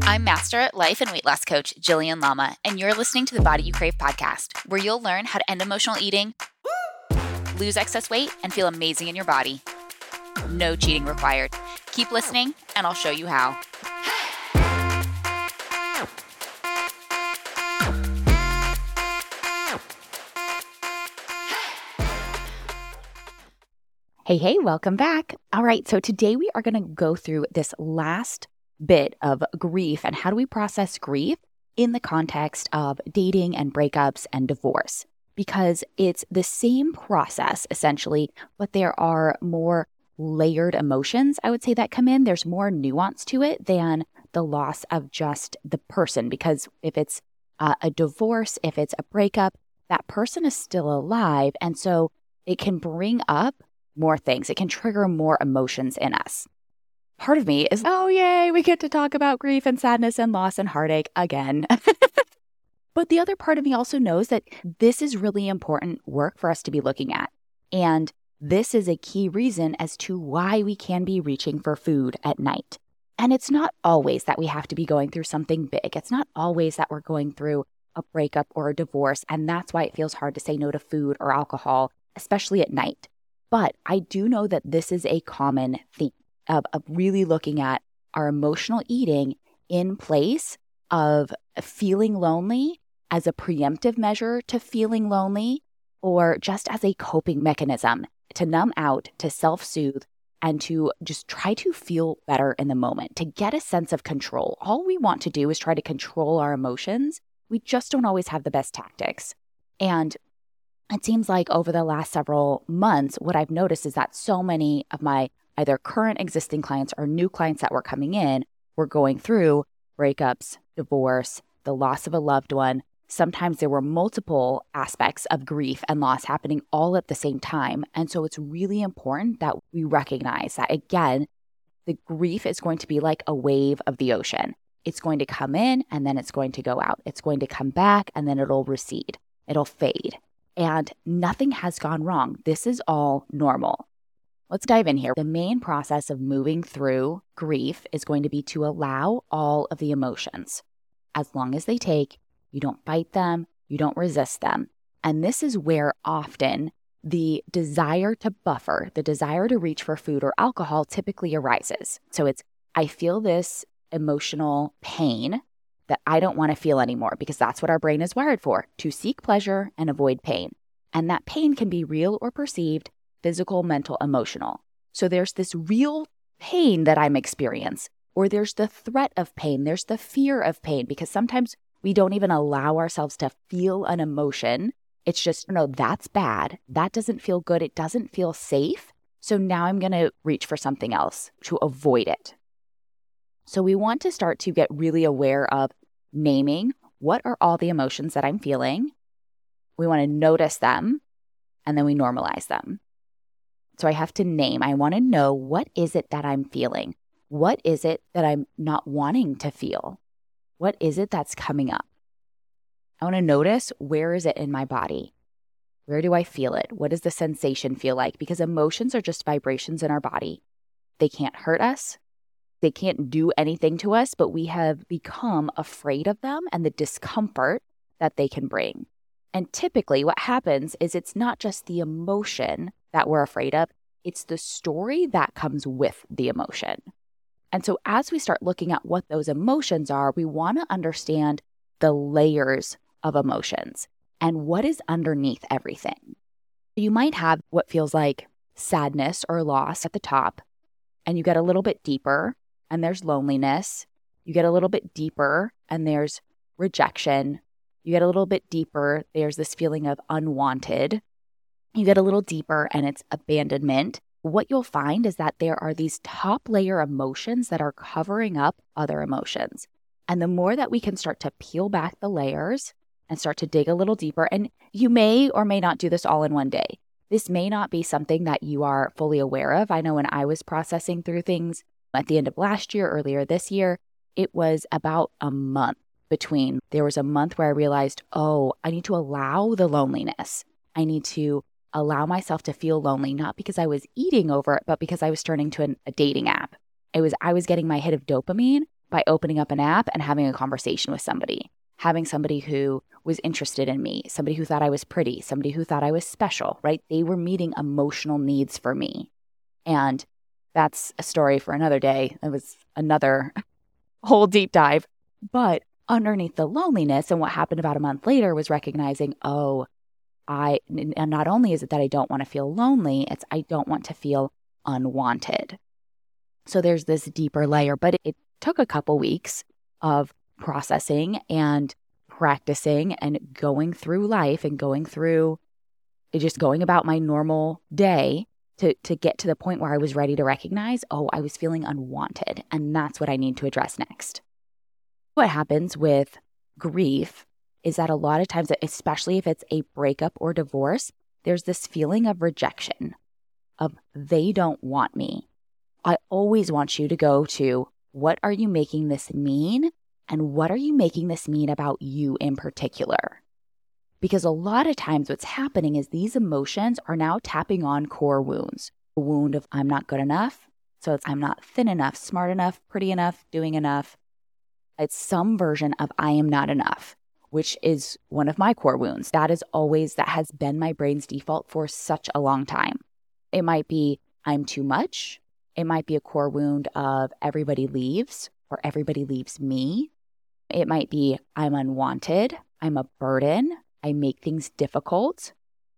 I'm Master Life and Weight Loss Coach Jillian Lama, and you're listening to the Body You Crave podcast, where you'll learn how to end emotional eating, lose excess weight, and feel amazing in your body. No cheating required. Keep listening, and I'll show you how. Hey, welcome back. All right, so today we are going to go through this last bit of grief and how do we process grief in the context of dating and breakups and divorce, because it's the same process essentially, but there are more layered emotions, I would say, that come in. There's more nuance to it than the loss of just the person, because if it's a divorce, if it's a breakup, that person is still alive, and so it can bring up more things. It can trigger more emotions in us. Part of me is, oh, yay, we get to talk about grief and sadness and loss and heartache again. But the other part of me also knows that this is really important work for us to be looking at. And this is a key reason as to why we can be reaching for food at night. And it's not always that we have to be going through something big. It's not always that we're going through a breakup or a divorce. And that's why it feels hard to say no to food or alcohol, especially at night. But I do know that this is a common theme of really looking at our emotional eating in place of feeling lonely as a preemptive measure to feeling lonely, or just as a coping mechanism to numb out, to self-soothe, and to just try to feel better in the moment, to get a sense of control. All we want to do is try to control our emotions. We just don't always have the best tactics. And it seems like over the last several months, what I've noticed is that so many of my either current existing clients or new clients that were coming in were going through breakups, divorce, the loss of a loved one. Sometimes there were multiple aspects of grief and loss happening all at the same time. And so it's really important that we recognize that, again, the grief is going to be like a wave of the ocean. It's going to come in and then it's going to go out. It's going to come back and then it'll recede. It'll fade. And nothing has gone wrong. This is all normal. Let's dive in here. The main process of moving through grief is going to be to allow all of the emotions. As long as they take, you don't fight them, you don't resist them. And this is where often the desire to buffer, the desire to reach for food or alcohol typically arises. So it's, I feel this emotional pain that I don't want to feel anymore, because that's what our brain is wired for, to seek pleasure and avoid pain. And that pain can be real or perceived, physical, mental, emotional. So there's this real pain that I'm experiencing, or there's the threat of pain, there's the fear of pain, because sometimes we don't even allow ourselves to feel an emotion. It's just, no, that's bad. That doesn't feel good. It doesn't feel safe. So now I'm going to reach for something else to avoid it. So we want to start to get really aware of naming what are all the emotions that I'm feeling. We want to notice them, and then we normalize them. So I have to name. I want to know, what is it that I'm feeling? What is it that I'm not wanting to feel? What is it that's coming up? I want to notice, where is it in my body? Where do I feel it? What does the sensation feel like? Because emotions are just vibrations in our body. They can't hurt us. They can't do anything to us, but we have become afraid of them and the discomfort that they can bring. And typically what happens is it's not just the emotion that we're afraid of, it's the story that comes with the emotion. And so as we start looking at what those emotions are, we want to understand the layers of emotions and what is underneath everything. You might have what feels like sadness or loss at the top, and you get a little bit deeper, and there's loneliness. You get a little bit deeper, and there's rejection. You get a little bit deeper, there's this feeling of unwanted. You get a little deeper, and it's abandonment. What you'll find is that there are these top layer emotions that are covering up other emotions. And the more that we can start to peel back the layers and start to dig a little deeper, and you may or may not do this all in one day. This may not be something that you are fully aware of. I know when I was processing through things at the end of last year, earlier this year, it was about a month between. There was a month where I realized, oh, I need to allow the loneliness. I need to allow myself to feel lonely, not because I was eating over it, but because I was turning to a dating app. I was getting my hit of dopamine, by opening up an app and having a conversation with somebody, having somebody who was interested in me, somebody who thought I was pretty, somebody who thought I was special, right? They were meeting emotional needs for me. And that's a story for another day. It was another whole deep dive. But underneath the loneliness and what happened about a month later was recognizing, and not only is it that I don't want to feel lonely, it's I don't want to feel unwanted. So there's this deeper layer, but it took a couple weeks of processing and practicing and going through life and going about my normal day to get to the point where I was ready to recognize, I was feeling unwanted. And that's what I need to address next. What happens with grief is that a lot of times, especially if it's a breakup or divorce, there's this feeling of rejection, of they don't want me. I always want you to go to, what are you making this mean? And what are you making this mean about you in particular? Because a lot of times what's happening is these emotions are now tapping on core wounds. The wound of I'm not good enough. So it's I'm not thin enough, smart enough, pretty enough, doing enough. It's some version of I am not enough, which is one of my core wounds. That has been my brain's default for such a long time. It might be I'm too much. It might be a core wound of everybody leaves or everybody leaves me. It might be I'm unwanted. I'm a burden. I make things difficult.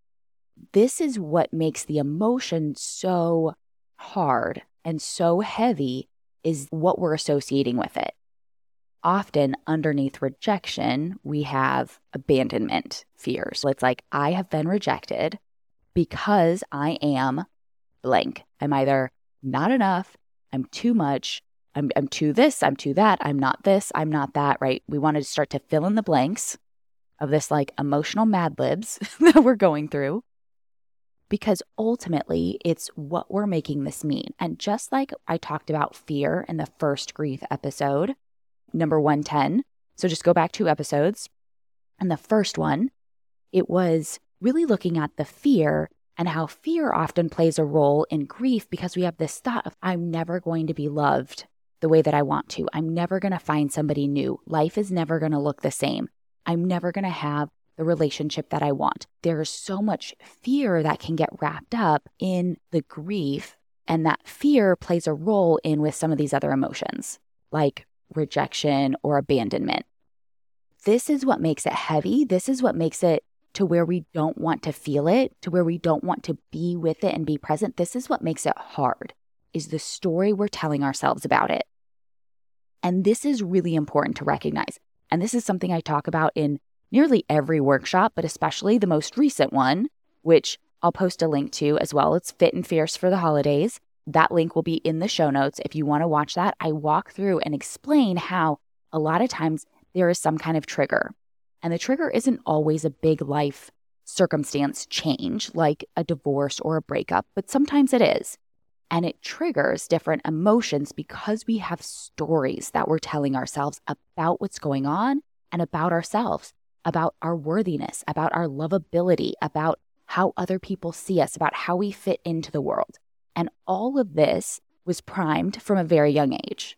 This is what makes the emotion so hard and so heavy, is what we're associating with it. Often underneath rejection, we have abandonment fears. It's like, I have been rejected because I am blank. I'm either not enough, I'm too much, I'm too this, I'm too that, I'm not this, I'm not that, right? We want to start to fill in the blanks of this like emotional Mad Libs that we're going through, because ultimately it's what we're making this mean. And just like I talked about fear in the first grief episode, number 110. So just go back 2 episodes. And the first one, it was really looking at the fear and how fear often plays a role in grief, because we have this thought of I'm never going to be loved the way that I want to. I'm never going to find somebody new. Life is never going to look the same. I'm never going to have the relationship that I want. There's so much fear that can get wrapped up in the grief, and that fear plays a role in with some of these other emotions, like rejection or abandonment. This is what makes it heavy. This is what makes it to where we don't want to feel it, to where we don't want to be with it and be present. This is what makes it hard, is the story we're telling ourselves about it. And this is really important to recognize. And this is something I talk about in nearly every workshop, but especially the most recent one, which I'll post a link to as well. It's Fit and Fierce for the holidays. That link will be in the show notes. If you want to watch that, I walk through and explain how a lot of times there is some kind of trigger. And the trigger isn't always a big life circumstance change like a divorce or a breakup, but sometimes it is. And it triggers different emotions because we have stories that we're telling ourselves about what's going on and about ourselves, about our worthiness, about our lovability, about how other people see us, about how we fit into the world. And all of this was primed from a very young age.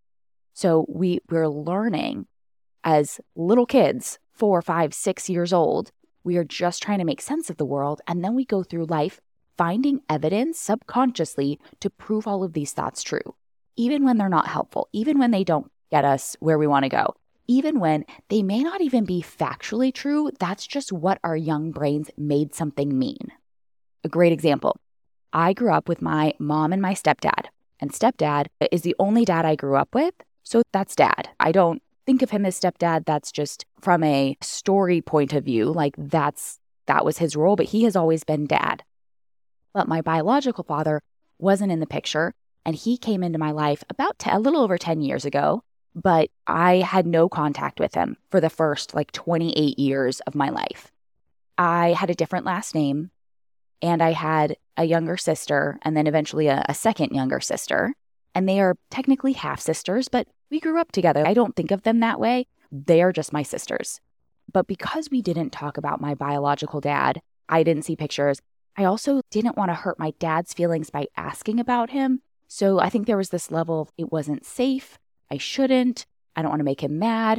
So we're learning as little kids, 4, 5, 6 years old. We are just trying to make sense of the world. And then we go through life finding evidence subconsciously to prove all of these thoughts true, even when they're not helpful, even when they don't get us where we want to go, even when they may not even be factually true. That's just what our young brains made something mean. A great example. I grew up with my mom and my stepdad, and stepdad is the only dad I grew up with. So that's dad. I don't think of him as stepdad. That's just from a story point of view, like that was his role, but he has always been dad. But my biological father wasn't in the picture, and he came into my life about a little over 10 years ago, but I had no contact with him for the first 28 years of my life. I had a different last name, and I had a younger sister, and then eventually a second younger sister, and they are technically half sisters, but we grew up together. I don't think of them that way. They are just my sisters. But because we didn't talk about my biological dad, I didn't see pictures. I also didn't want to hurt my dad's feelings by asking about him. So I think there was this level of it wasn't safe. I shouldn't. I don't want to make him mad.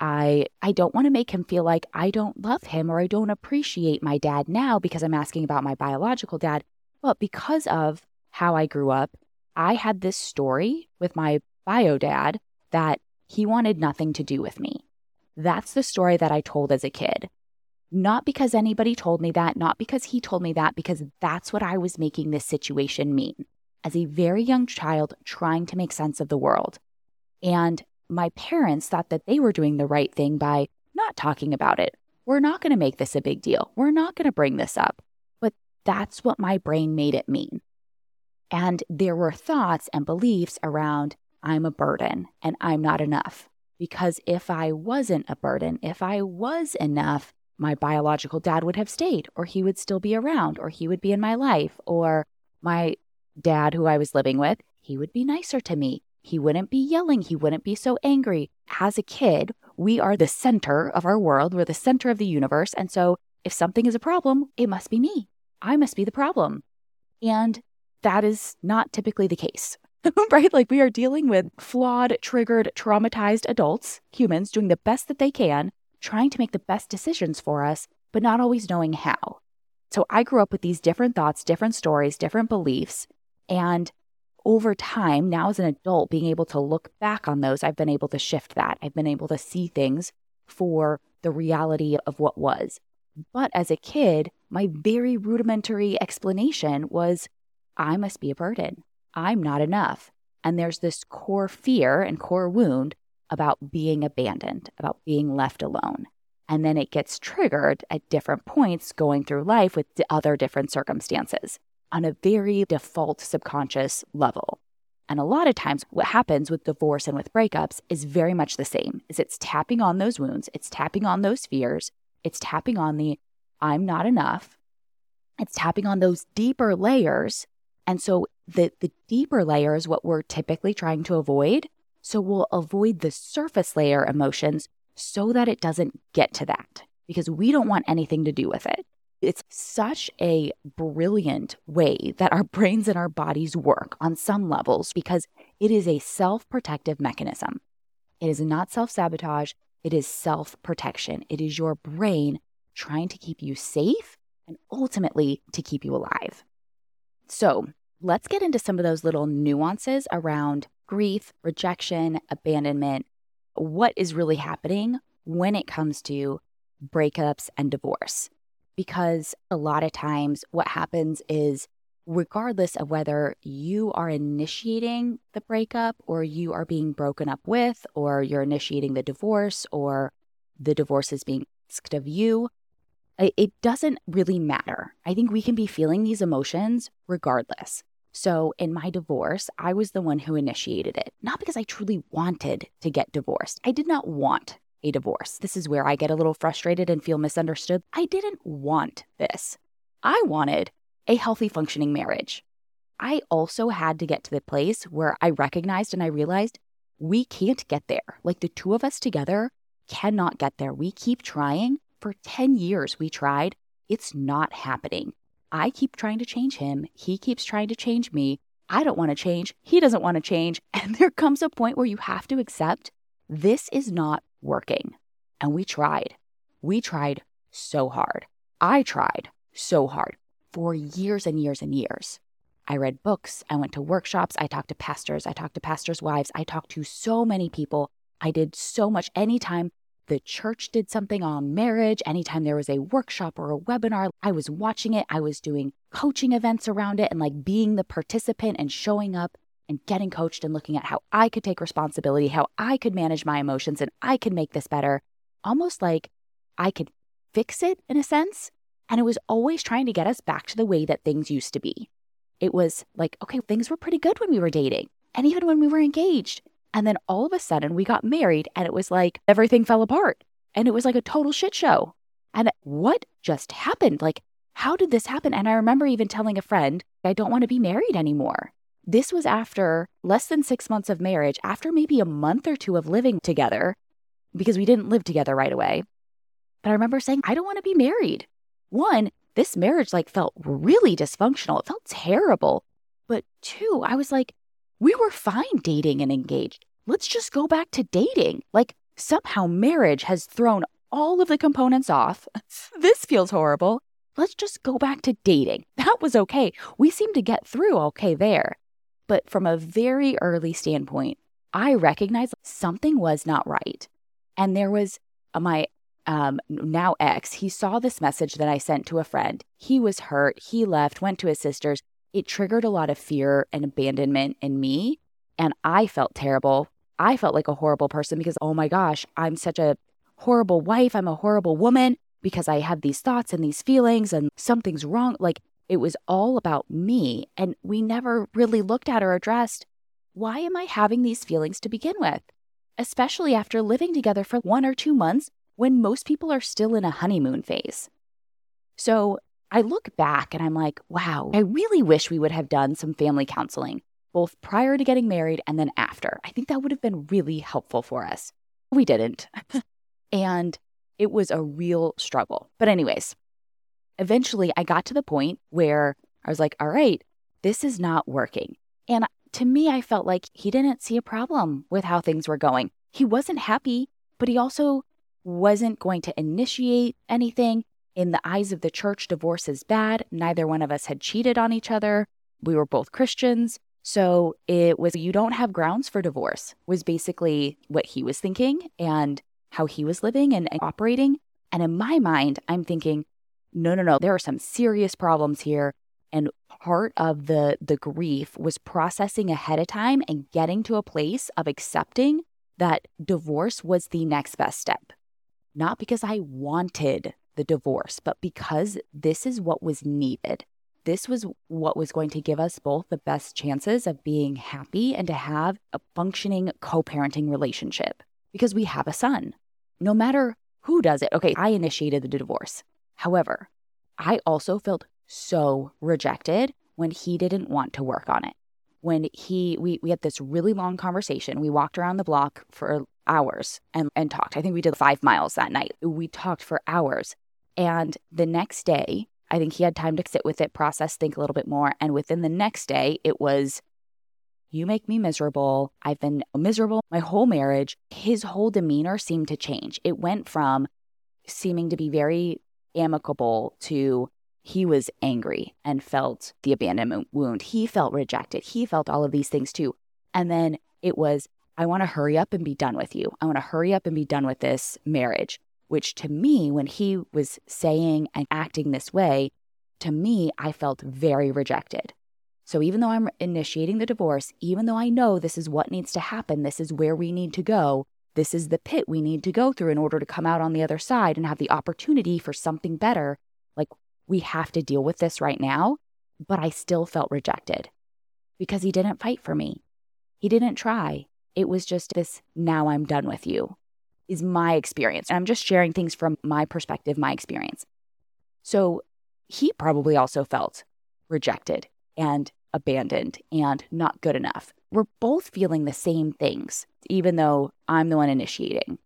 I don't want to make him feel like I don't love him or I don't appreciate my dad now because I'm asking about my biological dad. But because of how I grew up, I had this story with my bio dad that he wanted nothing to do with me. That's the story that I told as a kid. Not because anybody told me that, not because he told me that, because that's what I was making this situation mean as a very young child trying to make sense of the world. And my parents thought that they were doing the right thing by not talking about it. We're not going to make this a big deal. We're not going to bring this up. But that's what my brain made it mean. And there were thoughts and beliefs around, I'm a burden and I'm not enough. Because if I wasn't a burden, if I was enough, my biological dad would have stayed, or he would still be around, or he would be in my life, or my dad who I was living with, he would be nicer to me. He wouldn't be yelling. He wouldn't be so angry. As a kid, we are the center of our world. We're the center of the universe. And so if something is a problem, it must be me. I must be the problem. And that is not typically the case, right? Like we are dealing with flawed, triggered, traumatized adults, humans doing the best that they can, trying to make the best decisions for us, but not always knowing how. So I grew up with these different thoughts, different stories, different beliefs. And over time, now as an adult, being able to look back on those, I've been able to shift that. I've been able to see things for the reality of what was. But as a kid, my very rudimentary explanation was, I must be a burden. I'm not enough. And there's this core fear and core wound about being abandoned, about being left alone. And then it gets triggered at different points going through life with other different circumstances on a very default subconscious level. And a lot of times what happens with divorce and with breakups is very much the same, is it's tapping on those wounds, it's tapping on those fears, it's tapping on the I'm not enough, it's tapping on those deeper layers. And so the deeper layer is what we're typically trying to avoid. So we'll avoid the surface layer emotions so that it doesn't get to that because we don't want anything to do with it. It's such a brilliant way that our brains and our bodies work on some levels because it is a self-protective mechanism. It is not self-sabotage. It is self-protection. It is your brain trying to keep you safe and ultimately to keep you alive. So let's get into some of those little nuances around grief, rejection, abandonment, what is really happening when it comes to breakups and divorce. Because a lot of times what happens is, regardless of whether you are initiating the breakup or you are being broken up with, or you're initiating the divorce or the divorce is being asked of you, it doesn't really matter. I think we can be feeling these emotions regardless. So in my divorce, I was the one who initiated it, not because I truly wanted to get divorced. I did not want a divorce. This is where I get a little frustrated and feel misunderstood. I didn't want this. I wanted a healthy, functioning marriage. I also had to get to the place where I recognized and I realized we can't get there. Like the two of us together cannot get there. We keep trying. For 10 years we tried. It's not happening. I keep trying to change him. He keeps trying to change me. I don't want to change. He doesn't want to change. And there comes a point where you have to accept this is not working. And we tried. We tried so hard. I tried so hard for years and years and years. I read books. I went to workshops. I talked to pastors. I talked to pastors' wives. I talked to so many people. I did so much. Anytime the church did something on marriage, anytime there was a workshop or a webinar, I was watching it. I was doing coaching events around it and like being the participant and showing up and getting coached and looking at how I could take responsibility, how I could manage my emotions and I could make this better. Almost like I could fix it in a sense. And it was always trying to get us back to the way that things used to be. It was like, okay, things were pretty good when we were dating and even when we were engaged. And then all of a sudden we got married and it was like everything fell apart and it was like a total shit show. And what just happened? Like, how did this happen? And I remember even telling a friend, I don't want to be married anymore. This was after less than 6 months of marriage, after maybe a month or two of living together, because we didn't live together right away. But I remember saying, I don't want to be married. One, this marriage like felt really dysfunctional. It felt terrible. But two, I was like, we were fine dating and engaged. let's just go back to dating. Like somehow marriage has thrown all of the components off. This feels horrible. Let's just go back to dating. That was okay. We seemed to get through okay there. But from a very early standpoint, I recognized something was not right. And there was my now ex, he saw this message that I sent to a friend. He was hurt. He left, went to his sister's. It triggered a lot of fear and abandonment in me. And I felt terrible. I felt like a horrible person because, oh my gosh, I'm such a horrible wife. I'm a horrible woman because I have these thoughts and these feelings and something's wrong. Like it was all about me. And we never really looked at or addressed, why am I having these feelings to begin with? Especially after living together for 1 or 2 months when most people are still in a honeymoon phase. So I look back and I'm like, wow, I really wish we would have done some family counseling, both prior to getting married and then after. I think that would have been really helpful for us. We didn't. And it was a real struggle. But anyways, eventually I got to the point where I was like, all right, this is not working. And to me, I felt like he didn't see a problem with how things were going. He wasn't happy, but he also wasn't going to initiate anything. In the eyes of the church, divorce is bad. Neither one of us had cheated on each other. We were both Christians. So it was, you don't have grounds for divorce, was basically what he was thinking and how he was living and operating. And in my mind, I'm thinking, no, there are some serious problems here. And part of the grief was processing ahead of time and getting to a place of accepting that divorce was the next best step. Not because I wanted the divorce, but because this is what was needed. This was what was going to give us both the best chances of being happy and to have a functioning co-parenting relationship because we have a son. No matter who does it. Okay, I initiated the divorce. However, I also felt so rejected when he didn't want to work on it. When we had this really long conversation. We walked around the block for hours and talked. I think we did 5 miles that night. We talked for hours. And the next day, I think he had time to sit with it, process, think a little bit more. And within the next day, it was, you make me miserable. I've been miserable my whole marriage. His whole demeanor seemed to change. It went from seeming to be very amicable to he was angry and felt the abandonment wound. He felt rejected. He felt all of these things too. And then it was, I want to hurry up and be done with you. I want to hurry up and be done with this marriage, which to me, when he was saying and acting this way, to me, I felt very rejected. So even though I'm initiating the divorce, even though I know this is what needs to happen, this is where we need to go, this is the pit we need to go through in order to come out on the other side and have the opportunity for something better, like we have to deal with this right now, but I still felt rejected because he didn't fight for me. He didn't try. It was just this, now I'm done with you, is my experience. And I'm just sharing things from my perspective, my experience. So he probably also felt rejected and abandoned and not good enough. We're both feeling the same things, even though I'm the one initiating.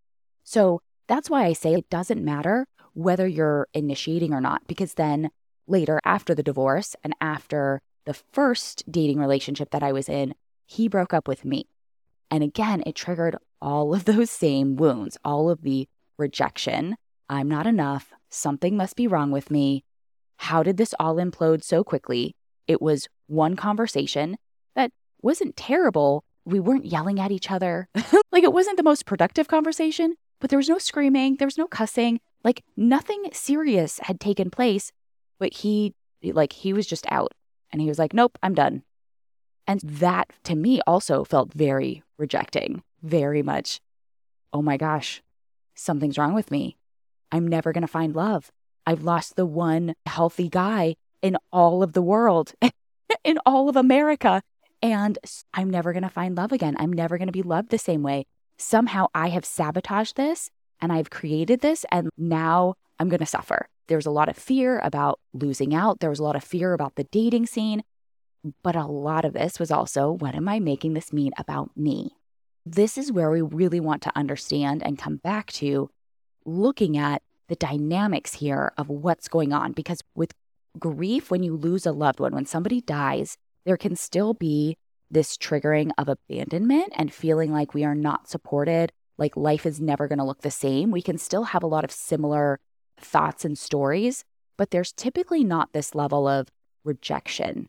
So that's why I say it doesn't matter whether you're initiating or not, because then later after the divorce and after the first dating relationship that I was in, he broke up with me. And again, it triggered all of those same wounds, all of the rejection. I'm not enough. Something must be wrong with me. How did this all implode so quickly? It was one conversation that wasn't terrible. We weren't yelling at each other. Like it wasn't the most productive conversation, but there was no screaming. There was no cussing. Like nothing serious had taken place, but he was just out and he was like, nope, I'm done. And that to me also felt very rejecting, very much. Oh my gosh, something's wrong with me. I'm never going to find love. I've lost the one healthy guy in all of the world, in all of America. And I'm never going to find love again. I'm never going to be loved the same way. Somehow I have sabotaged this and I've created this and now I'm going to suffer. There's a lot of fear about losing out. There was a lot of fear about the dating scene. But a lot of this was also, what am I making this mean about me? This is where we really want to understand and come back to looking at the dynamics here of what's going on. Because with grief, when you lose a loved one, when somebody dies, there can still be this triggering of abandonment and feeling like we are not supported, like life is never going to look the same. We can still have a lot of similar thoughts and stories, but there's typically not this level of rejection.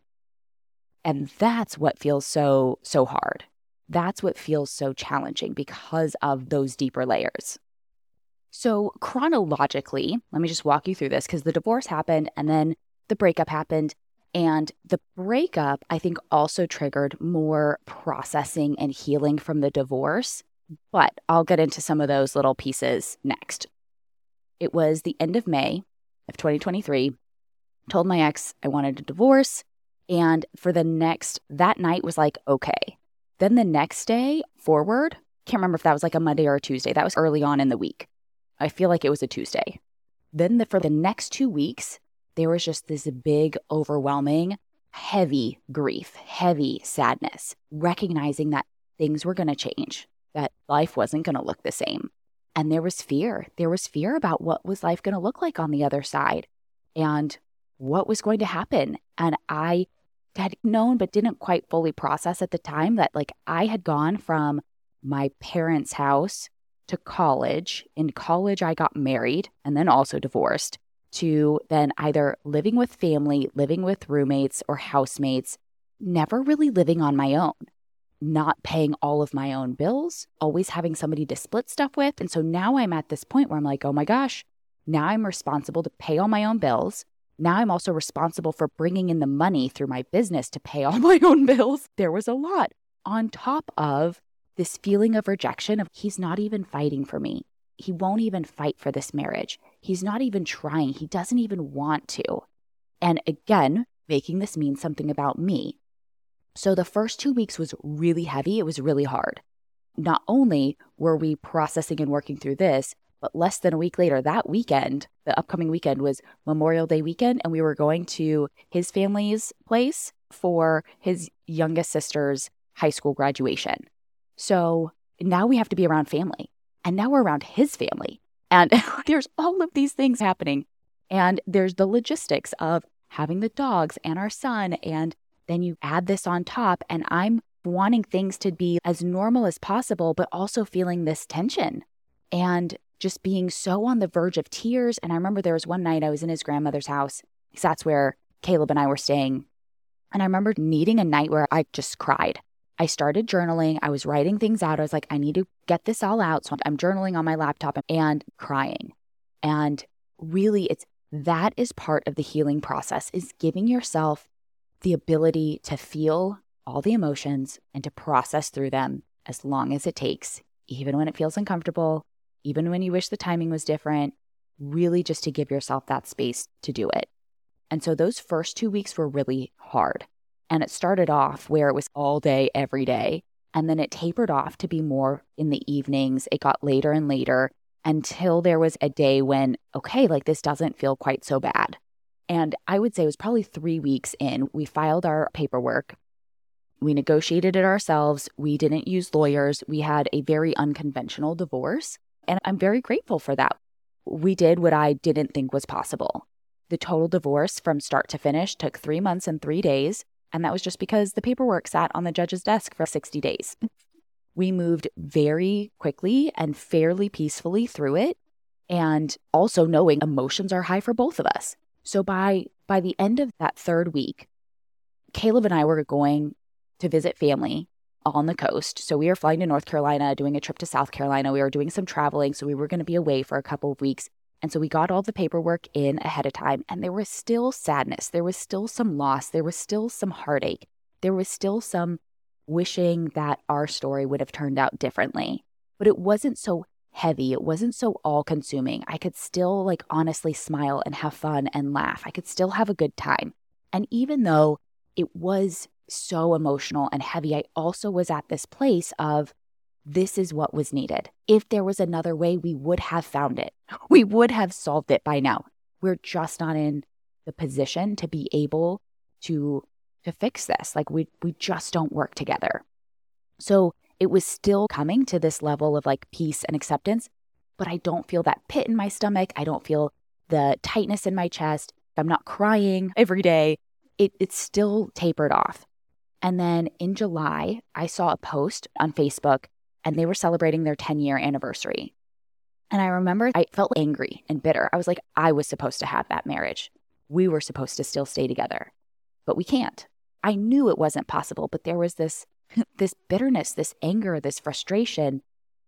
And that's what feels so hard. That's what feels so challenging because of those deeper layers. So chronologically, let me just walk you through this because the divorce happened and then the breakup happened. And the breakup, I think, also triggered more processing and healing from the divorce. But I'll get into some of those little pieces next. It was the end of May of 2023. Told my ex I wanted a divorce. And for that night was like, okay. Then the next day forward, can't remember if that was like a Monday or a Tuesday. That was early on in the week. I feel like it was a Tuesday. Then for the next 2 weeks, there was just this big, overwhelming, heavy grief, heavy sadness, recognizing that things were going to change, that life wasn't going to look the same. And there was fear. There was fear about what was life going to look like on the other side and what was going to happen. And I had known but didn't quite fully process at the time that like I had gone from my parents' house to college. In college, I got married and then also divorced, to then either living with family, living with roommates or housemates, never really living on my own, not paying all of my own bills, always having somebody to split stuff with. And so now I'm at this point where I'm like, oh my gosh, now I'm responsible to pay all my own bills. Now I'm also responsible for bringing in the money through my business to pay all my own bills. There was a lot on top of this feeling of rejection of he's not even fighting for me. He won't even fight for this marriage. He's not even trying. He doesn't even want to. And again, making this mean something about me. So the first 2 weeks was really heavy. It was really hard. Not only were we processing and working through this, but less than a week later, that weekend, the upcoming weekend was Memorial Day weekend, and we were going to his family's place for his youngest sister's high school graduation. So now we have to be around family. And now we're around his family. And there's all of these things happening. And there's the logistics of having the dogs and our son. And then you add this on top. And I'm wanting things to be as normal as possible, but also feeling this tension and just being so on the verge of tears. And I remember there was one night I was in his grandmother's house, because that's where Caleb and I were staying. And I remember needing a night where I just cried. I started journaling. I was writing things out. I was like, I need to get this all out. So I'm journaling on my laptop and crying. And really, that is part of the healing process, is giving yourself the ability to feel all the emotions and to process through them as long as it takes, even when it feels uncomfortable, even when you wish the timing was different, really just to give yourself that space to do it. And so those first 2 weeks were really hard. And it started off where it was all day, every day. And then it tapered off to be more in the evenings. It got later and later until there was a day when, okay, like this doesn't feel quite so bad. And I would say it was probably 3 weeks in. We filed our paperwork. We negotiated it ourselves. We didn't use lawyers. We had a very unconventional divorce. And I'm very grateful for that. We did what I didn't think was possible. The total divorce from start to finish took 3 months and 3 days. And that was just because the paperwork sat on the judge's desk for 60 days. We moved very quickly and fairly peacefully through it. And also knowing emotions are high for both of us. So by the end of that third week, Caleb and I were going to visit family on the coast. So we were flying to North Carolina, doing a trip to South Carolina. We were doing some traveling. So we were going to be away for a couple of weeks. And so we got all the paperwork in ahead of time, and there was still sadness. There was still some loss. There was still some heartache. There was still some wishing that our story would have turned out differently. But it wasn't so heavy. It wasn't so all-consuming. I could still honestly smile and have fun and laugh. I could still have a good time. And even though it was so emotional and heavy, I also was at this place of, this is what was needed. If there was another way, we would have found it. We would have solved it by now. We're just not in the position to be able to fix this. We just don't work together. So it was still coming to this level of peace and acceptance, but I don't feel that pit in my stomach. I don't feel the tightness in my chest. I'm not crying every day. It's still tapered off. And then in July, I saw a post on Facebook and they were celebrating their 10-year anniversary. And I remember I felt angry and bitter. I was like, I was supposed to have that marriage. We were supposed to still stay together, but we can't. I knew it wasn't possible, but there was this bitterness, this anger, this frustration,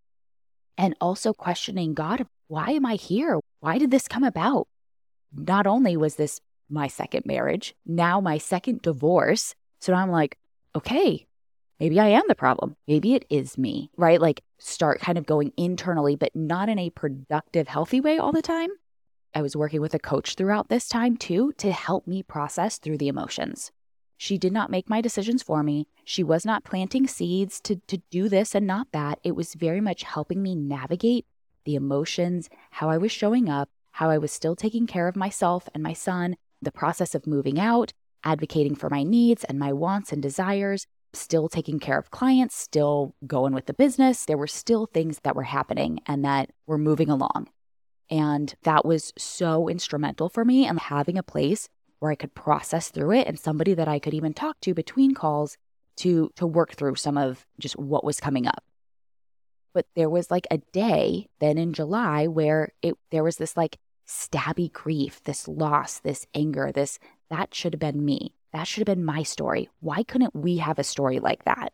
and also questioning God, why am I here? Why did this come about? Not only was this my second marriage, now my second divorce. So now I'm like, okay, maybe I am the problem. Maybe it is me, right? Like start kind of going internally, but not in a productive, healthy way all the time. I was working with a coach throughout this time too, to help me process through the emotions. She did not make my decisions for me. She was not planting seeds to do this and not that. It was very much helping me navigate the emotions, how I was showing up, how I was still taking care of myself and my son, the process of moving out, advocating for my needs and my wants and desires, still taking care of clients, still going with the business. There were still things that were happening and that were moving along. And that was so instrumental for me, and having a place where I could process through it and somebody that I could even talk to between calls to work through some of just what was coming up. But there was like a day then in July where there was this like stabby grief, this loss, this anger, that should have been me. That should have been my story. Why couldn't we have a story like that?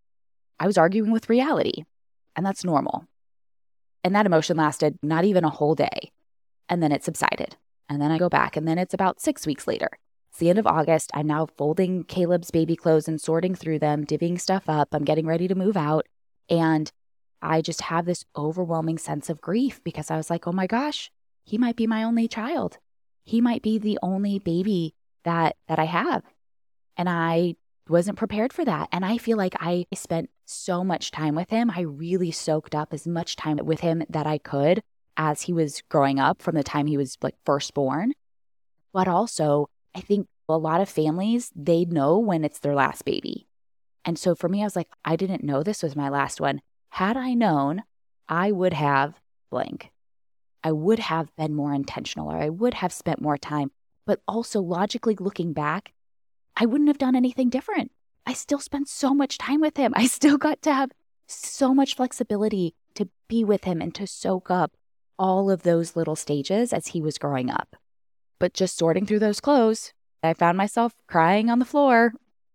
I was arguing with reality, and that's normal. And that emotion lasted not even a whole day. And then it subsided. And then I go back, and then it's about 6 weeks later. It's the end of August. I'm now folding Caleb's baby clothes and sorting through them, divvying stuff up. I'm getting ready to move out. And I just have this overwhelming sense of grief because I was like, oh my gosh, he might be my only child. He might be the only baby that I have. And I wasn't prepared for that. And I feel like I spent so much time with him. I really soaked up as much time with him that I could as he was growing up from the time he was like first born. But also, I think a lot of families, they know when it's their last baby. And so for me, I was like, I didn't know this was my last one. Had I known, I would have blank. I would have been more intentional, or I would have spent more time. But also logically looking back, I wouldn't have done anything different. I still spent so much time with him. I still got to have so much flexibility to be with him and to soak up all of those little stages as he was growing up. But just sorting through those clothes, I found myself crying on the floor.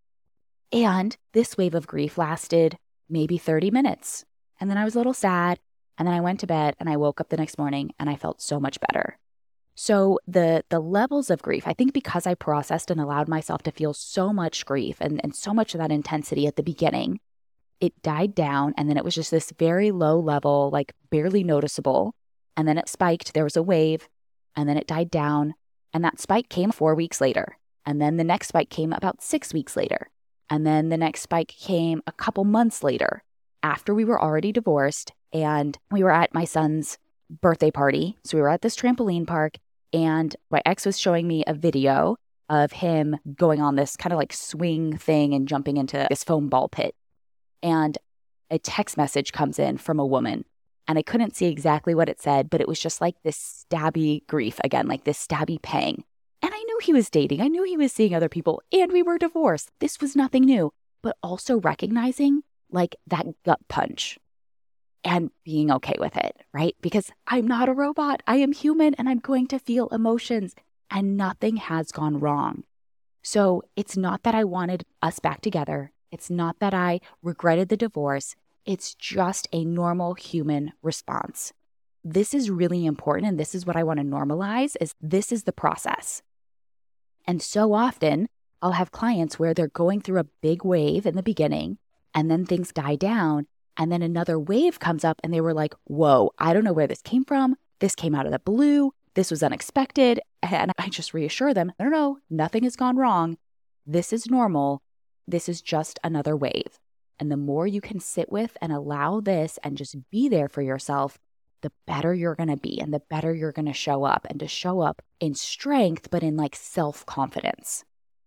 And this wave of grief lasted maybe 30 minutes. And then I was a little sad. And then I went to bed and I woke up the next morning and I felt so much better. So the levels of grief, I think because I processed and allowed myself to feel so much grief and so much of that intensity at the beginning, it died down. And then it was just this very low level, like barely noticeable. And then it spiked. There was a wave and then it died down. And that spike came 4 weeks later. And then the next spike came about 6 weeks later. And then the next spike came a couple months later after we were already divorced and we were at my son's birthday party. So we were at this trampoline park and my ex was showing me a video of him going on this kind of like swing thing and jumping into this foam ball pit. And a text message comes in from a woman. And I couldn't see exactly what it said, but it was just like this stabby grief again, like this stabby pang. And I knew he was dating. I knew he was seeing other people and we were divorced. This was nothing new, but also recognizing like that gut punch and being okay with it, right? Because I'm not a robot. I am human and I'm going to feel emotions and nothing has gone wrong. So it's not that I wanted us back together. It's not that I regretted the divorce. It's just a normal human response. This is really important. And this is what I want to normalize is this is the process. And so often I'll have clients where they're going through a big wave in the beginning and then things die down. And then another wave comes up and they were like, whoa, I don't know where this came from. This came out of the blue. This was unexpected. And I just reassure them, no, nothing has gone wrong. This is normal. This is just another wave. And the more you can sit with and allow this and just be there for yourself, the better you're going to be and the better you're going to show up and to show up in strength, but in like self-confidence.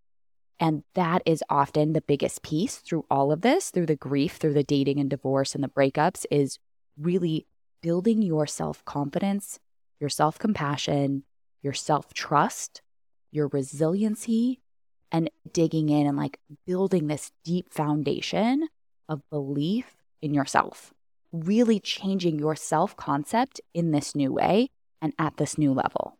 And that is often the biggest piece through all of this, through the grief, through the dating and divorce and the breakups, is really building your self-confidence, your self-compassion, your self-trust, your resiliency, and digging in and like building this deep foundation of belief in yourself, really changing your self-concept in this new way and at this new level.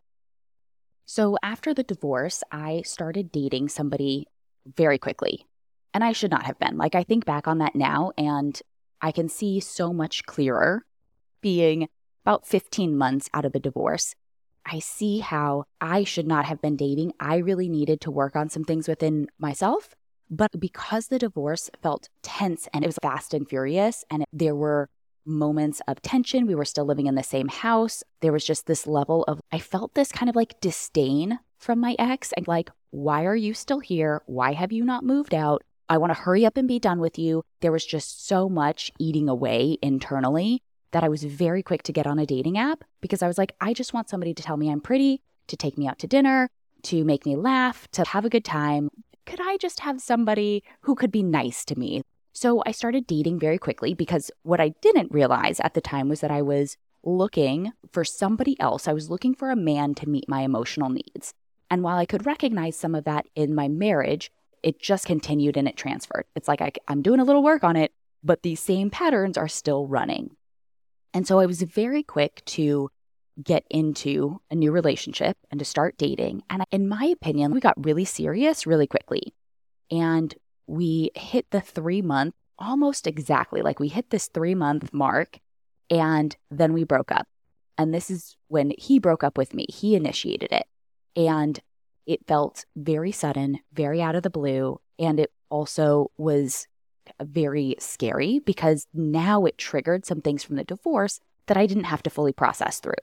So after the divorce, I started dating somebody very quickly. And I should not have been. Like, I think back on that now and I can see so much clearer being about 15 months out of the divorce. I see how I should not have been dating. I really needed to work on some things within myself. But because the divorce felt tense and it was fast and furious, and there were moments of tension, we were still living in the same house. There was just this level of, I felt this kind of like disdain from my ex and like, why are you still here? Why have you not moved out? I want to hurry up and be done with you. There was just so much eating away internally that I was very quick to get on a dating app because I was like, I just want somebody to tell me I'm pretty, to take me out to dinner, to make me laugh, to have a good time. Could I just have somebody who could be nice to me? So I started dating very quickly because what I didn't realize at the time was that I was looking for somebody else. I was looking for a man to meet my emotional needs. And while I could recognize some of that in my marriage, it just continued and it transferred. It's like I'm doing a little work on it, but these same patterns are still running. And so I was very quick to get into a new relationship and to start dating. And in my opinion, we got really serious really quickly. And we hit the 3-month, almost exactly, like we hit this 3-month mark, and then we broke up. And this is when he broke up with me. He initiated it. And it felt very sudden, very out of the blue. And it also was very scary because now it triggered some things from the divorce that I didn't have to fully process through.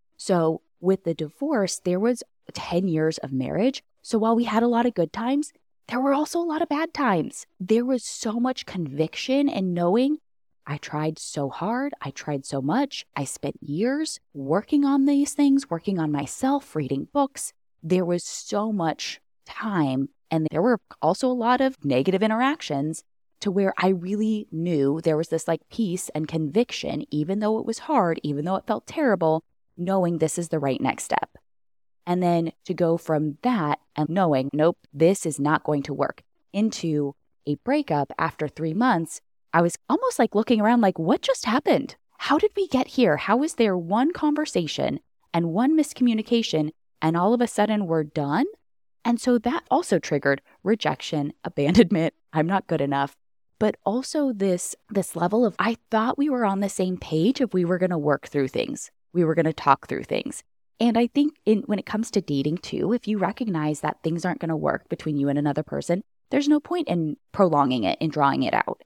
So with the divorce, there was 10 years of marriage. So while we had a lot of good times, there were also a lot of bad times. There was so much conviction and knowing I tried so hard. I tried so much. I spent years working on these things, working on myself, reading books. There was so much time. And there were also a lot of negative interactions to where I really knew there was this like peace and conviction, even though it was hard, even though it felt terrible, knowing this is the right next step. And then to go from that and knowing, nope, this is not going to work, into a breakup after 3 months, I was almost like looking around like, what just happened? How did we get here? How was there one conversation and one miscommunication and all of a sudden we're done? And so that also triggered rejection, abandonment, I'm not good enough. But also this level of, I thought we were on the same page if we were going to work through things. We were going to talk through things. And I think when it comes to dating too, if you recognize that things aren't going to work between you and another person, there's no point in prolonging it and drawing it out.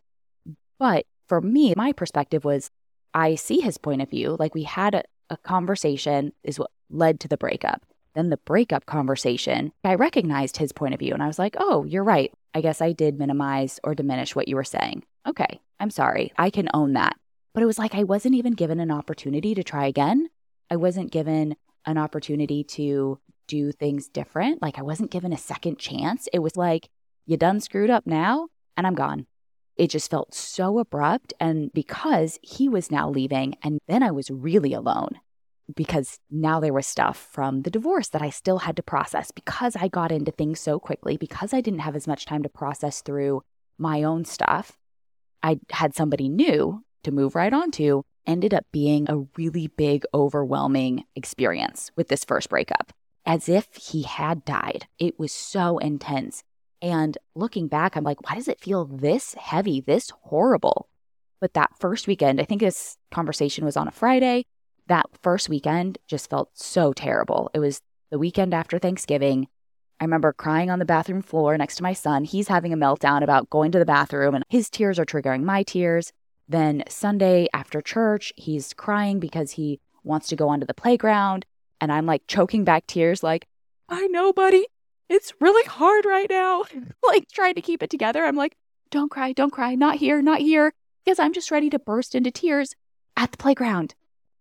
But for me, my perspective was, I see his point of view. Like we had a conversation is what led to the breakup. Then the breakup conversation, I recognized his point of view and I was like, oh, you're right. I guess I did minimize or diminish what you were saying. Okay, I'm sorry. I can own that. But it was like I wasn't even given an opportunity to try again. I wasn't given an opportunity to do things different. Like I wasn't given a second chance. It was like, you done screwed up now and I'm gone. It just felt so abrupt. And because he was now leaving and then I was really alone because now there was stuff from the divorce that I still had to process because I got into things so quickly, because I didn't have as much time to process through my own stuff. I had somebody new to move right onto, ended up being a really big, overwhelming experience with this first breakup, as if he had died. It was so intense. And looking back, I'm like, why does it feel this heavy, this horrible? But that first weekend, I think this conversation was on a Friday. That first weekend just felt so terrible. It was the weekend after Thanksgiving. I remember crying on the bathroom floor next to my son. He's having a meltdown about going to the bathroom and his tears are triggering my tears. Then Sunday after church, he's crying because he wants to go onto the playground. And I'm like choking back tears like, I know, buddy. It's really hard right now. Like trying to keep it together. I'm like, don't cry, not here, not here. Because I'm just ready to burst into tears at the playground.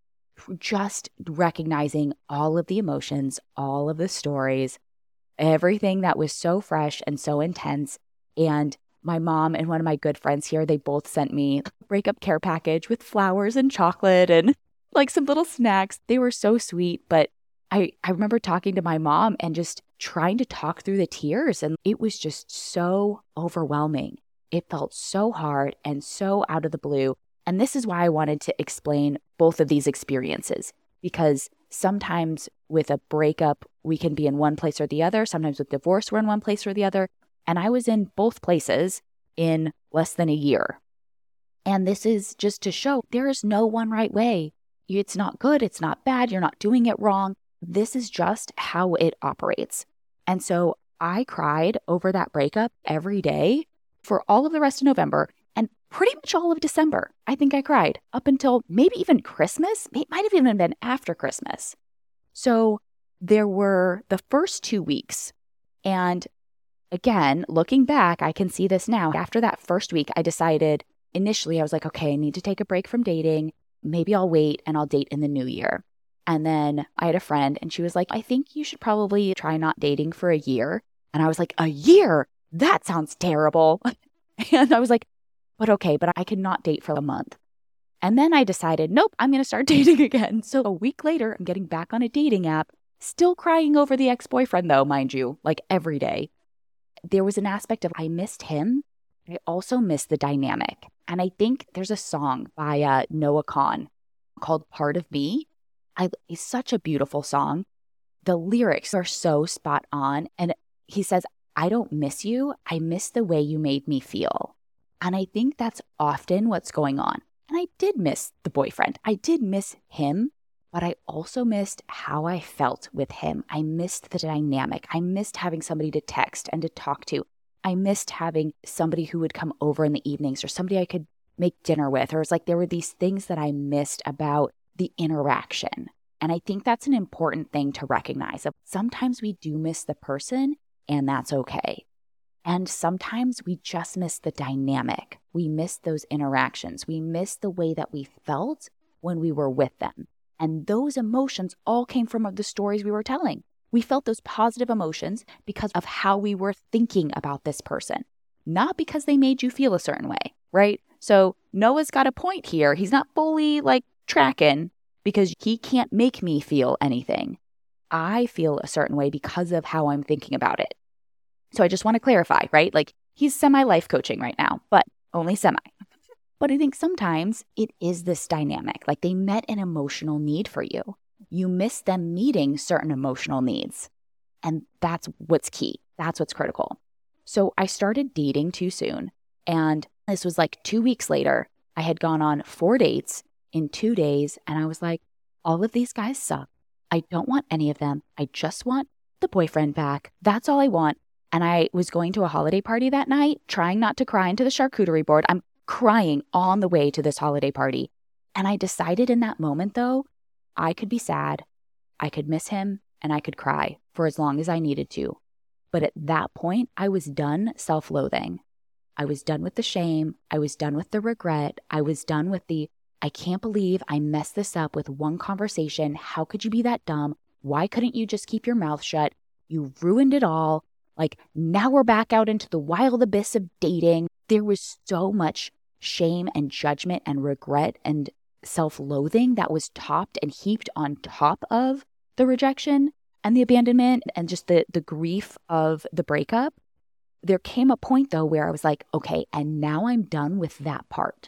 Just recognizing all of the emotions, all of the stories, everything that was so fresh and so intense. And my mom and one of my good friends here, they both sent me a breakup care package with flowers and chocolate and like some little snacks. They were so sweet. But I remember talking to my mom and just trying to talk through the tears. And it was just so overwhelming. It felt so hard and so out of the blue. And this is why I wanted to explain both of these experiences, because sometimes with a breakup, we can be in one place or the other. Sometimes with divorce, we're in one place or the other. And I was in both places in less than a year. And this is just to show there is no one right way. It's not good. It's not bad. You're not doing it wrong. This is just how it operates. And so I cried over that breakup every day for all of the rest of November and pretty much all of December. I think I cried up until maybe even Christmas. It might have even been after Christmas. So there were the first 2 weeks. And again, looking back, I can see this now. After that first week, I decided initially, I was like, okay, I need to take a break from dating. Maybe I'll wait and I'll date in the new year. And then I had a friend and she was like, I think you should probably try not dating for a year. And I was like, a year? That sounds terrible. And I was like, but okay, but I cannot date for a month. And then I decided, nope, I'm going to start dating again. So a week later, I'm getting back on a dating app, still crying over the ex-boyfriend though, mind you, like every day. There was an aspect of I missed him. I also missed the dynamic. And I think there's a song by Noah Kahan called Part of Me. It's such a beautiful song. The lyrics are so spot on. And he says, I don't miss you. I miss the way you made me feel. And I think that's often what's going on. And I did miss the boyfriend. I did miss him, but I also missed how I felt with him. I missed the dynamic. I missed having somebody to text and to talk to. I missed having somebody who would come over in the evenings or somebody I could make dinner with. Or it's like there were these things that I missed about the interaction. And I think that's an important thing to recognize. Sometimes we do miss the person, and that's okay. And sometimes we just miss the dynamic. We miss those interactions. We miss the way that we felt when we were with them. And those emotions all came from the stories we were telling. We felt those positive emotions because of how we were thinking about this person, not because they made you feel a certain way, right? So Noah's got a point here. He's not fully tracking because he can't make me feel anything. I feel a certain way because of how I'm thinking about it. So I just want to clarify, right? He's semi-life coaching right now, but only semi. But I think sometimes it is this dynamic. They met an emotional need for you. You miss them meeting certain emotional needs. And that's what's key. That's what's critical. So I started dating too soon. And this was 2 weeks later. I had gone on 4 dates in 2 days. And I was like, all of these guys suck. I don't want any of them. I just want the boyfriend back. That's all I want. And I was going to a holiday party that night, trying not to cry into the charcuterie board. I'm crying on the way to this holiday party. And I decided in that moment, though, I could be sad, I could miss him, and I could cry for as long as I needed to. But at that point, I was done self-loathing. I was done with the shame. I was done with the regret. I was done with I can't believe I messed this up with one conversation. How could you be that dumb? Why couldn't you just keep your mouth shut? You ruined it all. Now we're back out into the wild abyss of dating. There was so much shame and judgment and regret and self-loathing that was topped and heaped on top of the rejection and the abandonment and just the grief of the breakup. There came a point, though, where I was like, okay, and now I'm done with that part.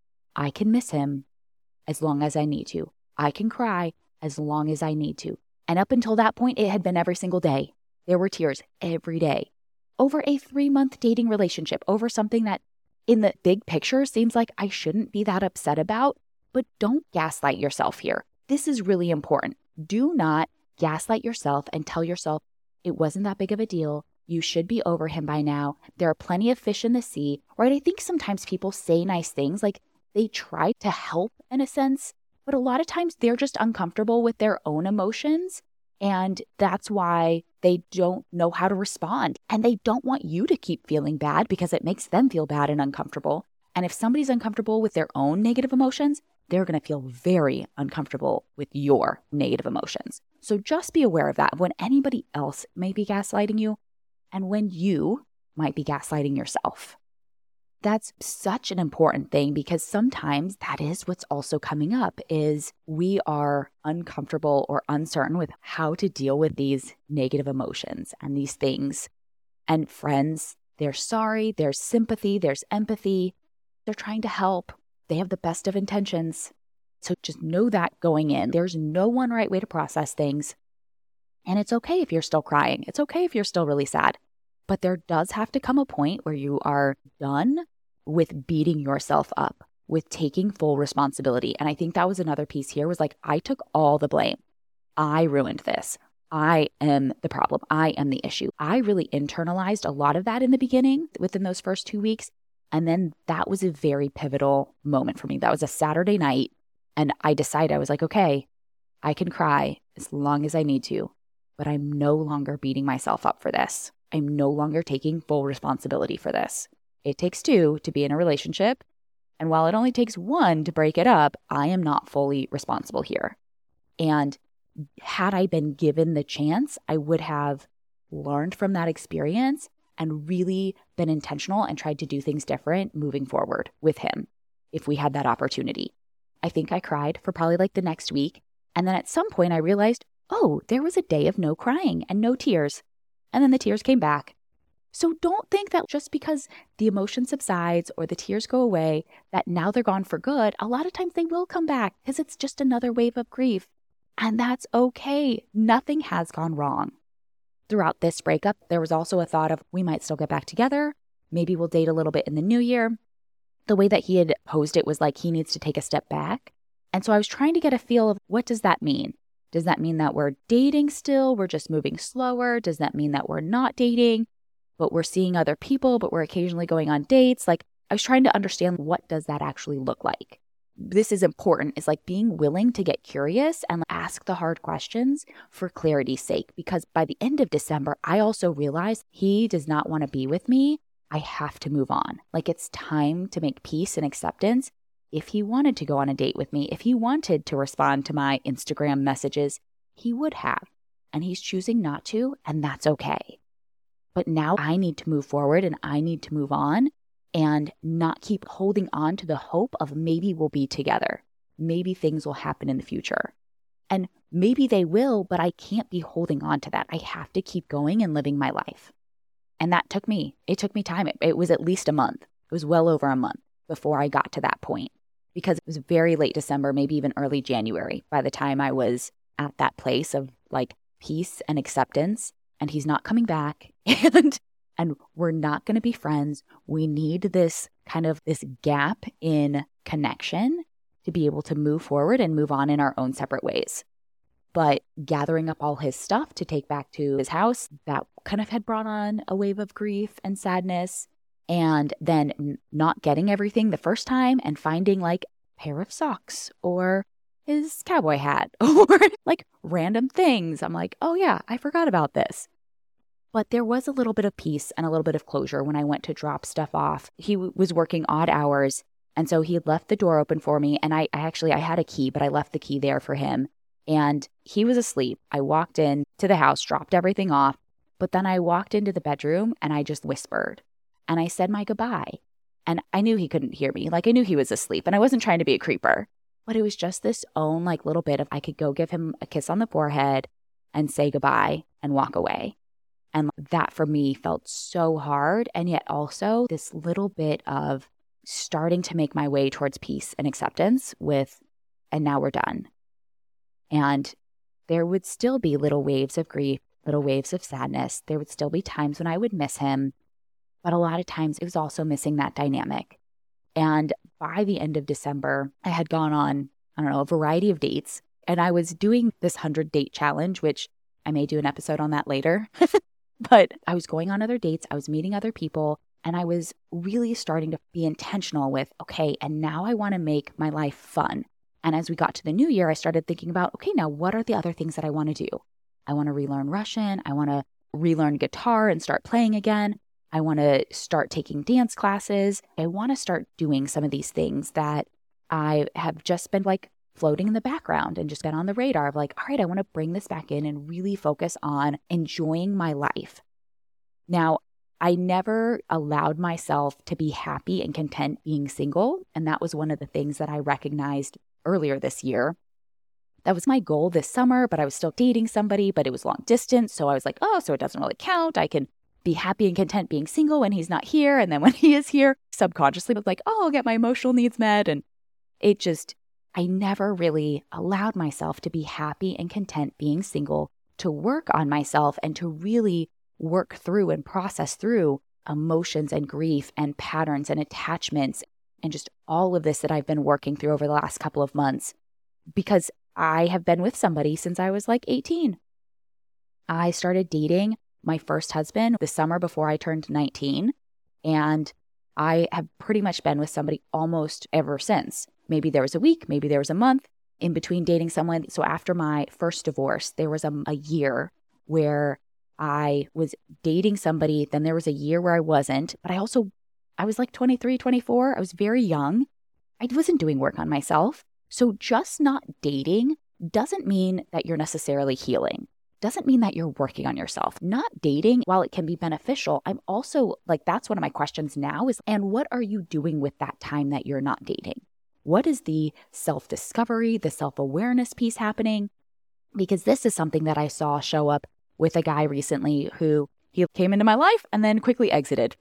I can miss him as long as I need to. I can cry as long as I need to. And up until that point, it had been every single day. There were tears every day over a 3-month dating relationship, over something that in the big picture seems like I shouldn't be that upset about. But don't gaslight yourself here. This is really important. Do not gaslight yourself and tell yourself it wasn't that big of a deal. You should be over him by now. There are plenty of fish in the sea, right? I think sometimes people say nice things, they try to help in a sense, but a lot of times they're just uncomfortable with their own emotions. And that's why they don't know how to respond. And they don't want you to keep feeling bad because it makes them feel bad and uncomfortable. And if somebody's uncomfortable with their own negative emotions, they're going to feel very uncomfortable with your negative emotions. So just be aware of that when anybody else may be gaslighting you and when you might be gaslighting yourself. That's such an important thing because sometimes that is what's also coming up is we are uncomfortable or uncertain with how to deal with these negative emotions and these things. And friends, they're sorry, there's sympathy, there's empathy. They're trying to help. They have the best of intentions. So just know that going in, there's no one right way to process things. And it's okay if you're still crying. It's okay if you're still really sad. But there does have to come a point where you are done with beating yourself up, with taking full responsibility. And I think that was another piece here was like, I took all the blame. I ruined this. I am the problem. I am the issue. I really internalized a lot of that in the beginning within those first 2 weeks. And then that was a very pivotal moment for me. That was a Saturday night. And I decided, I was like, okay, I can cry as long as I need to, but I'm no longer beating myself up for this. I'm no longer taking full responsibility for this. It takes two to be in a relationship. And while it only takes one to break it up, I am not fully responsible here. And had I been given the chance, I would have learned from that experience and really been intentional and tried to do things different moving forward with him if we had that opportunity. I think I cried for probably like the next week. And then at some point I realized, oh, there was a day of no crying and no tears. And then the tears came back. So don't think that just because the emotion subsides or the tears go away, that now they're gone for good. A lot of times they will come back because it's just another wave of grief. And that's okay. Nothing has gone wrong. Throughout this breakup, there was also a thought of we might still get back together. Maybe we'll date a little bit in the new year. The way that he had posed it was like he needs to take a step back. And so I was trying to get a feel of what does that mean? Does that mean that we're dating still? We're just moving slower? Does that mean that we're not dating, but we're seeing other people, but we're occasionally going on dates? Like I was trying to understand what does that actually look like? This is important. It's like being willing to get curious and ask the hard questions for clarity's sake. Because by the end of December, I also realized he does not want to be with me. I have to move on. Like it's time to make peace and acceptance. If he wanted to go on a date with me, if he wanted to respond to my Instagram messages, he would have. And he's choosing not to, and that's okay. But now I need to move forward and I need to move on and not keep holding on to the hope of maybe we'll be together. Maybe things will happen in the future. And maybe they will, but I can't be holding on to that. I have to keep going and living my life. And it took me time. It was at least a month. It was well over a month before I got to that point because it was very late December, maybe even early January by the time I was at that place of like peace and acceptance. And he's not coming back and we're not going to be friends. We need this gap in connection to be able to move forward and move on in our own separate ways. But gathering up all his stuff to take back to his house, that kind of had brought on a wave of grief and sadness. And then not getting everything the first time and finding like a pair of socks or his cowboy hat or like random things. I'm like, oh yeah, I forgot about this. But there was a little bit of peace and a little bit of closure when I went to drop stuff off. He was working odd hours. And so he had left the door open for me. And I had a key, but I left the key there for him. And he was asleep. I walked in to the house, dropped everything off. But then I walked into the bedroom and I just whispered. And I said my goodbye. And I knew he couldn't hear me. Like I knew he was asleep. And I wasn't trying to be a creeper. But it was just this own like little bit of I could go give him a kiss on the forehead and say goodbye and walk away. And that for me felt so hard. And yet also this little bit of starting to make my way towards peace and acceptance and now we're done. And there would still be little waves of grief, little waves of sadness. There would still be times when I would miss him. But a lot of times it was also missing that dynamic. And by the end of December, I had gone on, a variety of dates. And I was doing this 100-date challenge, which I may do an episode on that later. But I was going on other dates, I was meeting other people, and I was really starting to be intentional with, okay, and now I want to make my life fun. And as we got to the new year, I started thinking about, okay, now what are the other things that I want to do? I want to relearn Russian. I want to relearn guitar and start playing again. I want to start taking dance classes. I want to start doing some of these things that I have just been like floating in the background and just been on the radar of like, all right, I want to bring this back in and really focus on enjoying my life. Now, I never allowed myself to be happy and content being single. And that was one of the things that I recognized earlier this year. That was my goal this summer, but I was still dating somebody, but it was long distance. So I was like, oh, so it doesn't really count. I can be happy and content being single when he's not here. And then when he is here, subconsciously, I was like, oh, I'll get my emotional needs met. And I never really allowed myself to be happy and content being single, to work on myself and to really work through and process through emotions and grief and patterns and attachments and just all of this that I've been working through over the last couple of months, because I have been with somebody since I was like 18. I started dating my first husband the summer before I turned 19, and I have pretty much been with somebody almost ever since. Maybe there was a week, maybe there was a month in between dating someone. So after my first divorce, there was a year where I was dating somebody. Then there was a year where I wasn't, but I was like 23, 24. I was very young. I wasn't doing work on myself. So just not dating doesn't mean that you're necessarily healing. Doesn't mean that you're working on yourself. Not dating, while it can be beneficial, I'm also like, that's one of my questions now is, and what are you doing with that time that you're not dating? What is the self-discovery, the self-awareness piece happening? Because this is something that I saw show up with a guy recently who he came into my life and then quickly exited.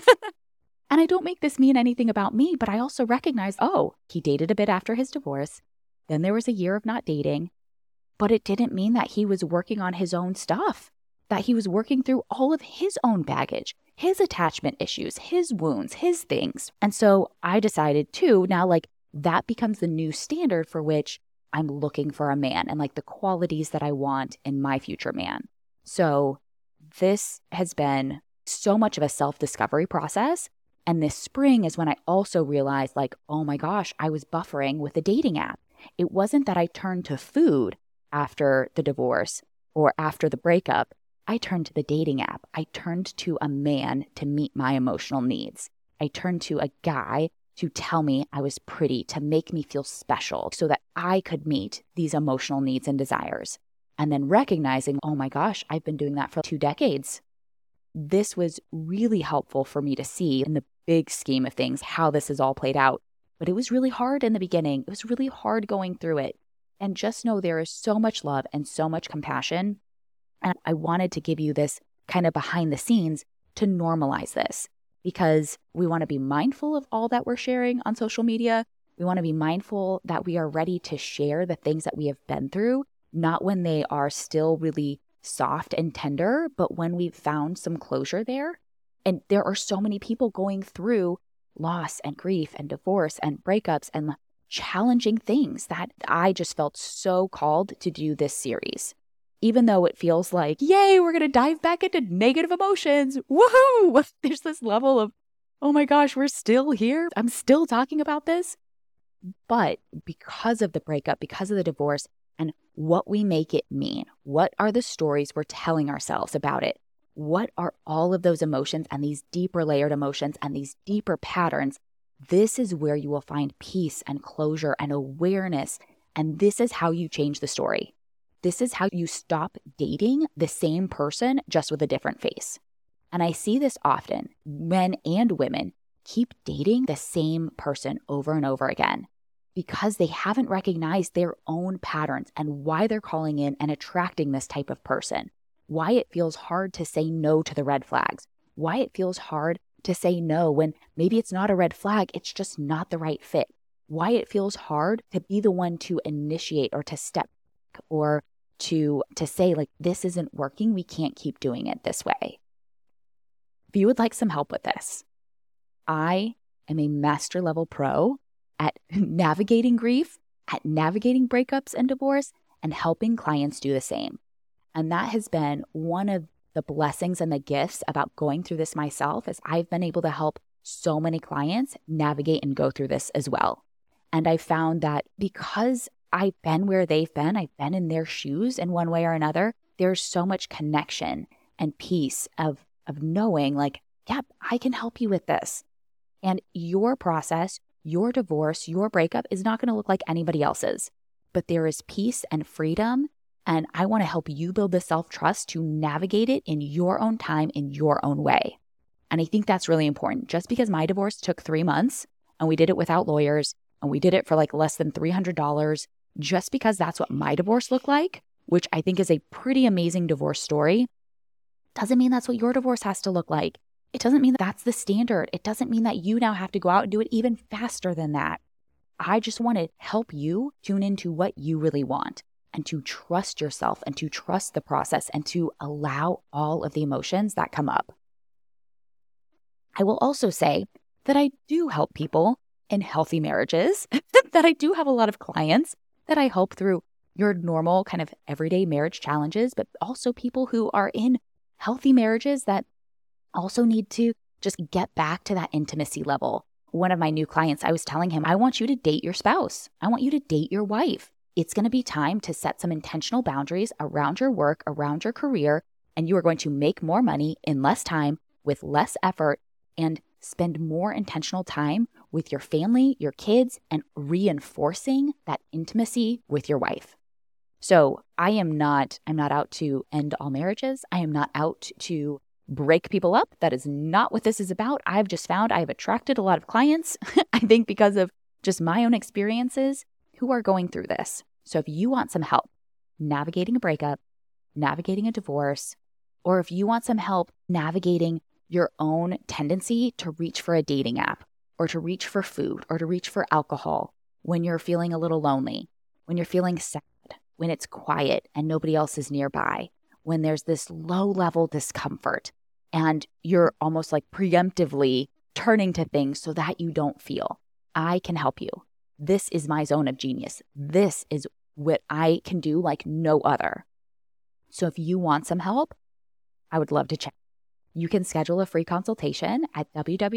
And I don't make this mean anything about me, but I also recognize, oh, he dated a bit after his divorce. Then there was a year of not dating, but it didn't mean that he was working on his own stuff, that he was working through all of his own baggage, his attachment issues, his wounds, his things. And so I decided too, now like that becomes the new standard for which I'm looking for a man and like the qualities that I want in my future man. So this has been so much of a self-discovery process. And this spring is when I also realized like, oh my gosh, I was buffering with a dating app. It wasn't that I turned to food after the divorce or after the breakup. I turned to the dating app. I turned to a man to meet my emotional needs. I turned to a guy to tell me I was pretty, to make me feel special so that I could meet these emotional needs and desires. And then recognizing, oh my gosh, I've been doing that for 2 decades. This was really helpful for me to see in the big scheme of things, how this has all played out. But it was really hard in the beginning. It was really hard going through it. And just know there is so much love and so much compassion. And I wanted to give you this kind of behind the scenes to normalize this, because we want to be mindful of all that we're sharing on social media. We want to be mindful that we are ready to share the things that we have been through, not when they are still really soft and tender, but when we've found some closure there. And there are so many people going through loss and grief and divorce and breakups and challenging things that I just felt so called to do this series. Even though it feels like, yay, we're going to dive back into negative emotions. Woohoo! There's this level of, oh my gosh, we're still here. I'm still talking about this. But because of the breakup, because of the divorce, and what we make it mean, what are the stories we're telling ourselves about it? What are all of those emotions and these deeper layered emotions and these deeper patterns? This is where you will find peace and closure and awareness. And this is how you change the story. This is how you stop dating the same person just with a different face. And I see this often. Men and women keep dating the same person over and over again because they haven't recognized their own patterns and why they're calling in and attracting this type of person. Why it feels hard to say no to the red flags. Why it feels hard to say no when maybe it's not a red flag, it's just not the right fit. Why it feels hard to be the one to initiate or to step back or to say like, this isn't working, we can't keep doing it this way. If you would like some help with this, I am a master level pro at navigating grief, at navigating breakups and divorce, and helping clients do the same. And that has been one of the blessings and the gifts about going through this myself, is I've been able to help so many clients navigate and go through this as well. And I found that because I've been where they've been, I've been in their shoes in one way or another, there's so much connection and peace of knowing like, yep, I can help you with this. And your process, your divorce, your breakup is not going to look like anybody else's, but there is peace and freedom. And I want to help you build the self-trust to navigate it in your own time, in your own way. And I think that's really important. Just because my divorce took 3 months and we did it without lawyers and we did it for like less than $300, just because that's what my divorce looked like, which I think is a pretty amazing divorce story, doesn't mean that's what your divorce has to look like. It doesn't mean that that's the standard. It doesn't mean that you now have to go out and do it even faster than that. I just want to help you tune into what you really want and to trust yourself and to trust the process and to allow all of the emotions that come up. I will also say that I do help people in healthy marriages, that I do have a lot of clients that I help through your normal kind of everyday marriage challenges, but also people who are in healthy marriages that also need to just get back to that intimacy level. One of my new clients, I was telling him, I want you to date your spouse. I want you to date your wife. It's going to be time to set some intentional boundaries around your work, around your career, and you are going to make more money in less time with less effort and spend more intentional time with your family, your kids, and reinforcing that intimacy with your wife. So I'm not out to end all marriages. I am not out to break people up. That is not what this is about. I've just found I've attracted a lot of clients, I think because of just my own experiences, who are going through this. So if you want some help navigating a breakup, navigating a divorce, or if you want some help navigating your own tendency to reach for a dating app or to reach for food or to reach for alcohol when you're feeling a little lonely, when you're feeling sad, when it's quiet and nobody else is nearby, when there's this low-level discomfort and you're almost like preemptively turning to things so that you don't feel, I can help you. This is my zone of genius. This is what I can do like no other. So if you want some help, I would love to chat. You can schedule a free consultation at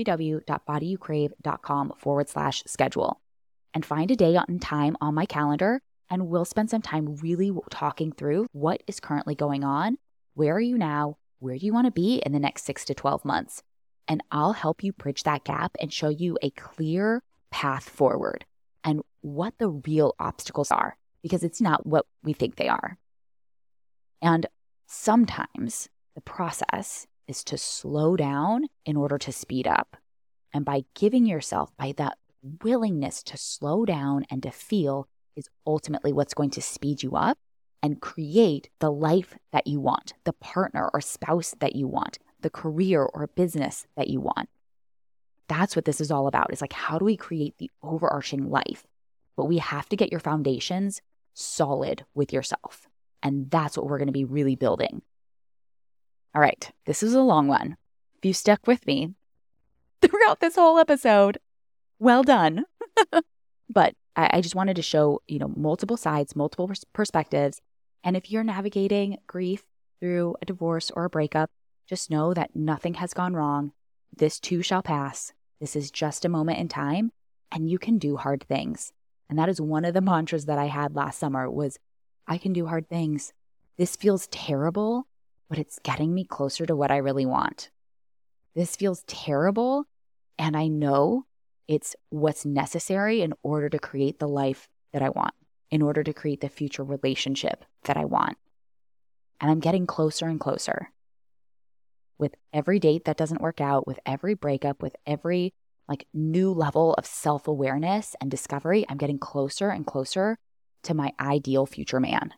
www.bodyyoucrave.com/schedule and find a day and time on my calendar, and we'll spend some time really talking through what is currently going on, where are you now, where do you want to be in the next 6 to 12 months, and I'll help you bridge that gap and show you a clear path forward and what the real obstacles are, because it's not what we think they are. And sometimes the process is to slow down in order to speed up. And by giving yourself, by that willingness to slow down and to feel is ultimately what's going to speed you up and create the life that you want, the partner or spouse that you want, the career or business that you want. That's what this is all about. It's like, how do we create the overarching life? But we have to get your foundations solid with yourself. And that's what we're going to be really building. All right, this is a long one. If you stuck with me throughout this whole episode, well done. But I just wanted to show, multiple sides, multiple perspectives. And if you're navigating grief through a divorce or a breakup, just know that nothing has gone wrong. This too shall pass. This is just a moment in time, and you can do hard things. And that is one of the mantras that I had last summer was, I can do hard things. This feels terrible, but it's getting me closer to what I really want. This feels terrible, and I know it's what's necessary in order to create the life that I want, in order to create the future relationship that I want. And I'm getting closer and closer. With every date that doesn't work out, with every breakup, with every new level of self-awareness and discovery, I'm getting closer and closer to my ideal future man.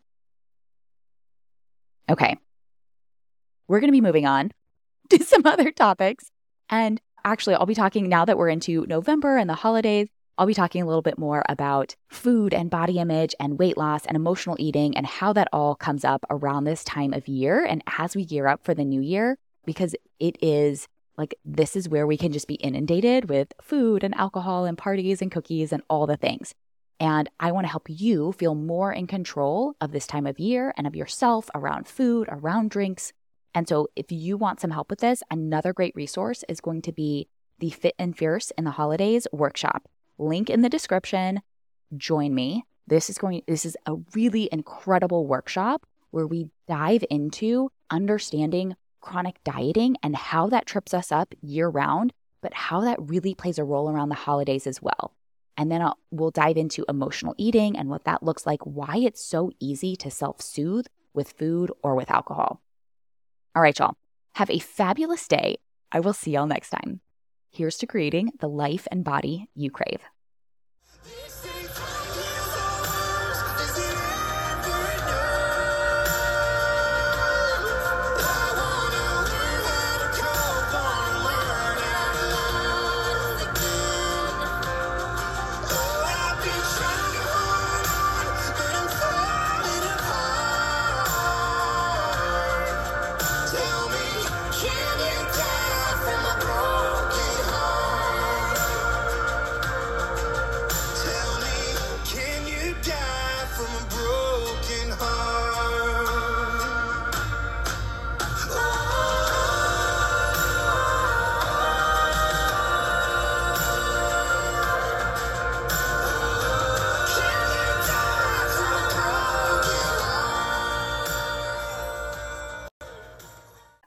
Okay. We're going to be moving on to some other topics. And actually, I'll be talking, now that we're into November and the holidays, I'll be talking a little bit more about food and body image and weight loss and emotional eating and how that all comes up around this time of year and as we gear up for the new year, because it is this is where we can just be inundated with food and alcohol and parties and cookies and all the things. And I want to help you feel more in control of this time of year and of yourself around food, around drinks. And so if you want some help with this, another great resource is going to be the Fit and Fierce in the Holidays workshop. Link in the description. Join me. This is a really incredible workshop where we dive into understanding chronic dieting and how that trips us up year round, but how that really plays a role around the holidays as well. And then we'll dive into emotional eating and what that looks like, why it's so easy to self-soothe with food or with alcohol. All right, y'all. Have a fabulous day. I will see y'all next time. Here's to creating the life and body you crave.